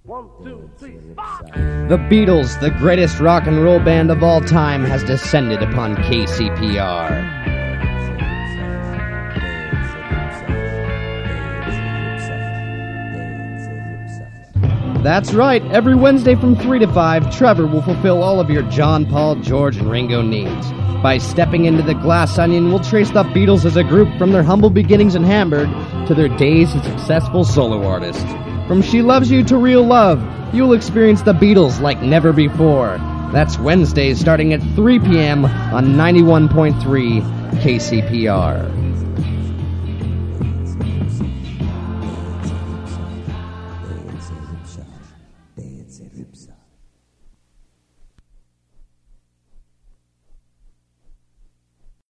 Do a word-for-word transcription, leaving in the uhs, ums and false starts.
One, two, three, four. The Beatles, the greatest rock and roll band of all time, has descended upon K C P R. That's right, every Wednesday from three to five, Trevor will fulfill all of your John, Paul, George, and Ringo needs. By stepping into the Glass Onion, we'll trace the Beatles as a group from their humble beginnings in Hamburg to their days as successful solo artists. From She Loves You to Real Love, you'll experience the Beatles like never before. That's Wednesdays starting at three p.m. on ninety-one point three K C P R.